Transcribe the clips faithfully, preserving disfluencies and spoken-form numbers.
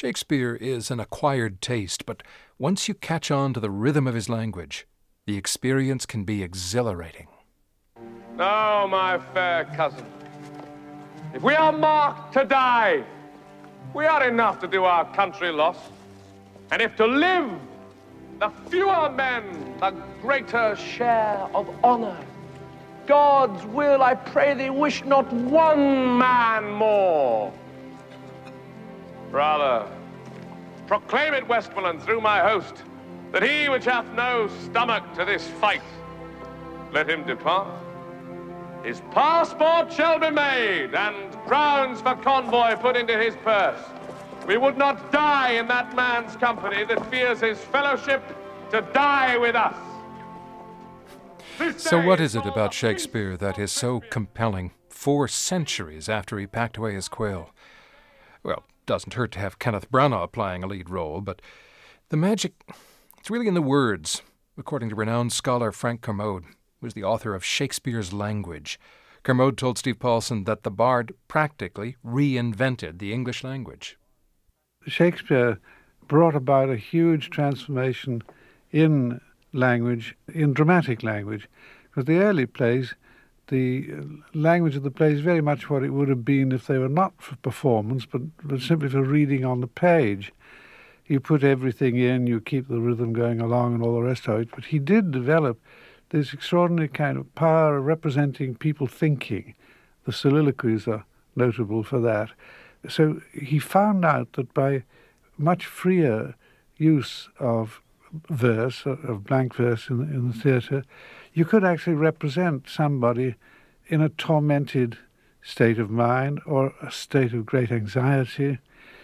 Shakespeare is an acquired taste, but once you catch on to the rhythm of his language, the experience can be exhilarating. No, my fair cousin, if we are marked to die, we are enough to do our country loss. And if to live, the fewer men, the greater share of honor. God's will, I pray thee, wish not one man more. Rather, proclaim it, Westmoreland, through my host, that he which hath no stomach to this fight, let him depart. His passport shall be made, and crowns for convoy put into his purse. We would not die in that man's company that fears his fellowship to die with us. So what is it about Shakespeare that is so compelling four centuries after he packed away his quill? Well, it doesn't hurt to have Kenneth Branagh playing a lead role, but the magic, it's really in the words, according to renowned scholar Frank Kermode, who was the author of Shakespeare's Language. Kermode told Steve Paulson that the bard practically reinvented the English language. Shakespeare brought about a huge transformation in language, in dramatic language, because the early plays, the language of the play is very much what it would have been if they were not for performance, but, but simply for reading on the page. You put everything in, you keep the rhythm going along and all the rest of it, but he did develop this extraordinary kind of power of representing people thinking. The soliloquies are notable for that. So he found out that by much freer use of verse, of blank verse in, in the theatre, you could actually represent somebody in a tormented state of mind or a state of great anxiety,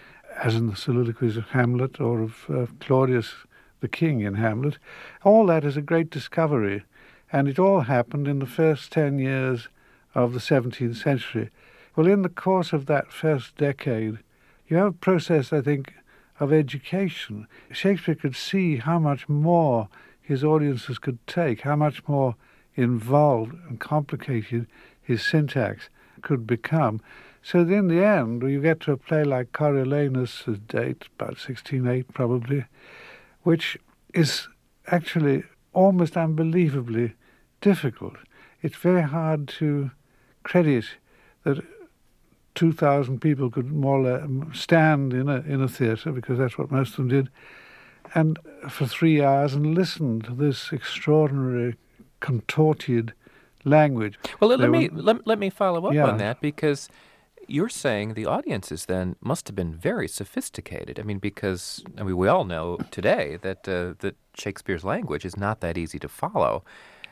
as in the soliloquies of Hamlet or of uh, Claudius the King in Hamlet. All that is a great discovery, and it all happened in the first ten years of the seventeenth century. Well, in the course of that first decade, you have a process, I think, of education. Shakespeare could see how much more his audiences could take, how much more involved and complicated his syntax could become. So that in the end, you get to a play like Coriolanus' date, about sixteen oh eight probably, which is actually almost unbelievably difficult. It's very hard to credit that two thousand people could more or less stand in a in a theatre, because that's what most of them did, and for three hours and listen to this extraordinary, contorted language. Well, let, They me were- let, let me follow up Yeah. on that, because you're saying the audiences then must have been very sophisticated. I mean, because I mean, we all know today that uh, that Shakespeare's language is not that easy to follow.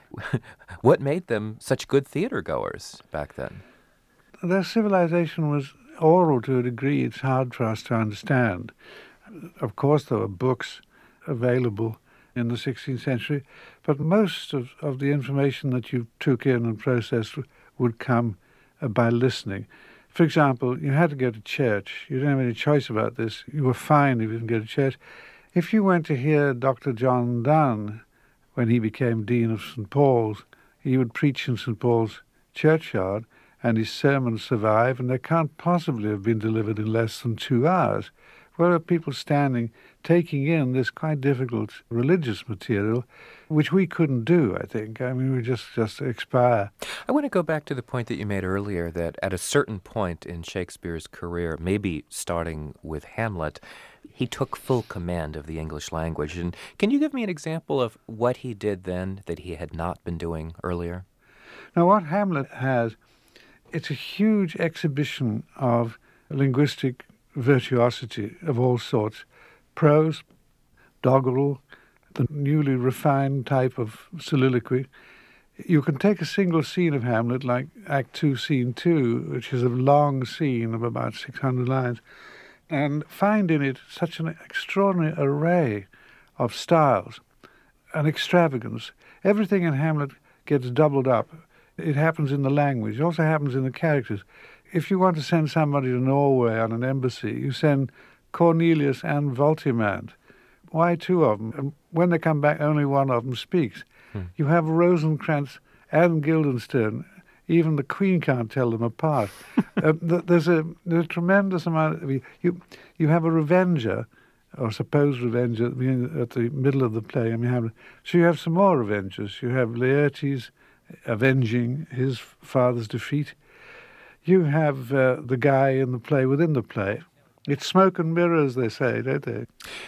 What made them such good theater goers back then? Their civilization was oral to a degree it's hard for us to understand. Of course, there were books available in the sixteenth century, but most of, of the information that you took in and processed would come uh, by listening. For example, you had to go to church. You didn't have any choice about this. You were fine if you didn't go to church. If you went to hear Doctor John Donne, when he became Dean of Saint Paul's, he would preach in Saint Paul's churchyard, and his sermons survive, and they can't possibly have been delivered in less than two hours. Where are people standing, taking in this quite difficult religious material, which we couldn't do, I think. I mean, we just, just expire. I want to go back to the point that you made earlier, that at a certain point in Shakespeare's career, maybe starting with Hamlet, he took full command of the English language. And can you give me an example of what he did then that he had not been doing earlier? Now, what Hamlet has, it's a huge exhibition of linguistic virtuosity of all sorts. Prose, doggerel, the newly refined type of soliloquy. You can take a single scene of Hamlet, like Act Two, Scene Two, which is a long scene of about six hundred lines, and find in it such an extraordinary array of styles, an extravagance. Everything in Hamlet gets doubled up. It happens in the language. It also happens in the characters. If you want to send somebody to Norway on an embassy, you send Cornelius and Voltimand. Why two of them? And when they come back, only one of them speaks. Hmm. You have Rosencrantz and Guildenstern even the Queen can't tell them apart. uh, th- there's, a, there's a tremendous amount. Of, you you have a revenger, or supposed revenger, at the, at the middle of the play. I mean, have, so you have some more revengers. You have Laertes avenging his father's defeat. You have uh, the guy in the play within the play. It's smoke and mirrors, they say, don't they?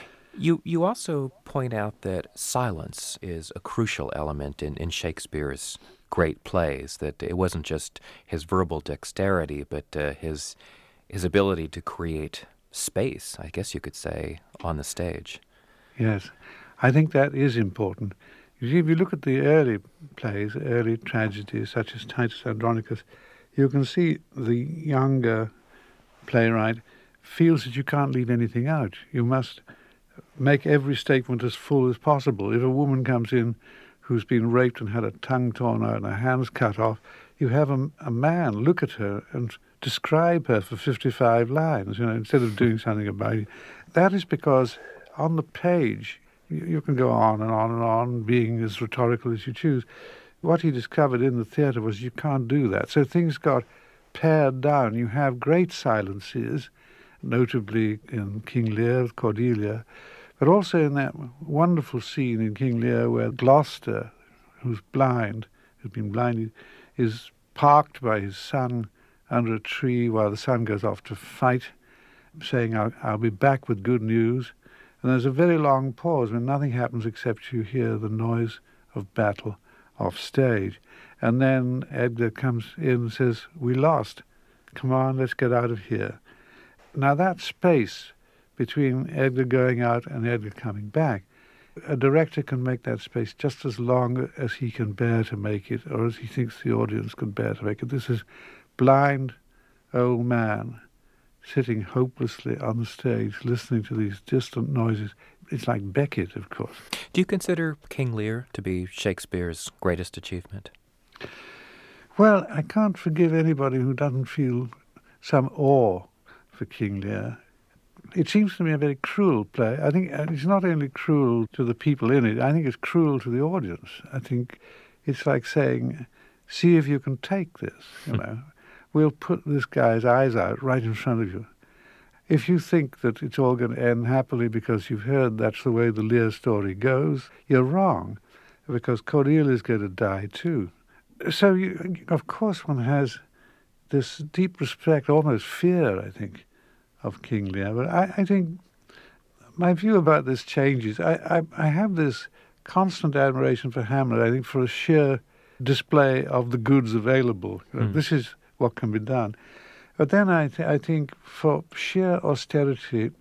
You you also point out that silence is a crucial element in, in Shakespeare's great plays, that it wasn't just his verbal dexterity, but uh, his his ability to create space, I guess you could say, on the stage. Yes, I think that is important. You see, if you look at the early plays, early tragedies such as Titus Andronicus, you can see the younger playwright feels that you can't leave anything out. You must make every statement as full as possible. If a woman comes in who's been raped and had her tongue torn out and her hands cut off, you have a, a man look at her and describe her for fifty-five lines, you know, instead of doing something about it. That is because on the page, you, you can go on and on and on, being as rhetorical as you choose. What he discovered in the theatre was you can't do that. So things got pared down. You have great silences, notably in King Lear with Cordelia, but also in that wonderful scene in King Lear where Gloucester, who's blind, who's been blinded, is parked by his son under a tree while the son goes off to fight, saying, I'll, I'll be back with good news. And there's a very long pause when nothing happens except you hear the noise of battle off stage. And then Edgar comes in and says, we lost. Come on, let's get out of here. Now that space between Edgar going out and Edgar coming back, a director can make that space just as long as he can bear to make it, or as he thinks the audience can bear to make it. This is blind old man sitting hopelessly on the stage listening to these distant noises. It's like Beckett, of course. Do you consider King Lear to be Shakespeare's greatest achievement? Well, I can't forgive anybody who doesn't feel some awe for King Lear. It seems to me a very cruel play. I think it's not only cruel to the people in it, I think it's cruel to the audience. I think it's like saying, see if you can take this, you know. We'll put this guy's eyes out right in front of you. If you think that it's all going to end happily because you've heard that's the way the Lear story goes, you're wrong, because Cordelia is going to die too. So, you, of course, one has this deep respect, almost fear, I think, of King Lear. But I, I think my view about this changes. I, I, I have this constant admiration for Hamlet, I think, for a sheer display of the goods available. You know, mm. This is what can be done. But then I, th- I think for sheer austerity,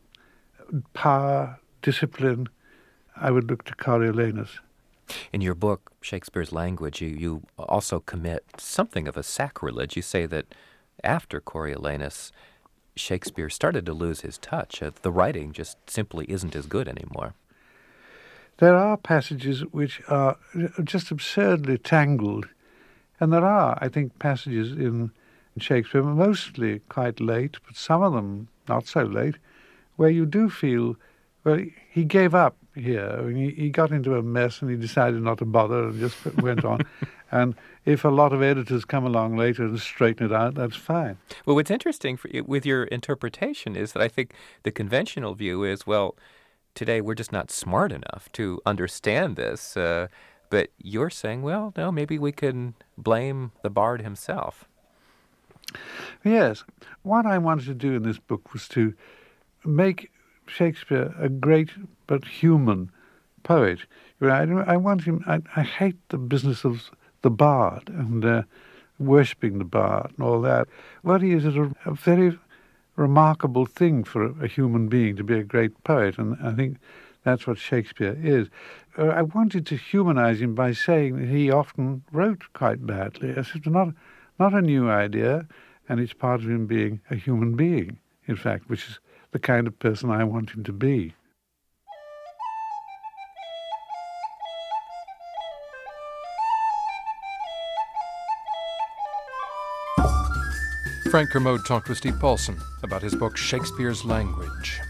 power, discipline, I would look to Coriolanus. In your book, Shakespeare's Language, you, you also commit something of a sacrilege. You say that after Coriolanus, Shakespeare started to lose his touch. Uh, the writing just simply isn't as good anymore. There are passages which are just absurdly tangled. And there are, I think, passages in Shakespeare, mostly quite late, but some of them not so late, where you do feel, well, he gave up here. I mean, he, he got into a mess and he decided not to bother and just went on. And if a lot of editors come along later and straighten it out, that's fine. Well, what's interesting for, with your interpretation is that I think the conventional view is, well, today we're just not smart enough to understand this. Uh, but you're saying, well, no, maybe we can blame the bard himself. Yes. What I wanted to do in this book was to make Shakespeare a great but human poet. You know, I, I want him, I, I hate the business of the bard and uh, worshipping the bard and all that. What he is is a, a very remarkable thing for a, a human being to be a great poet, and I think that's what Shakespeare is. Uh, I wanted to humanize him by saying that he often wrote quite badly. It's not, not a new idea, and it's part of him being a human being, in fact, which is the kind of person I want him to be. Frank Kermode talked with Steve Paulson about his book Shakespeare's Language.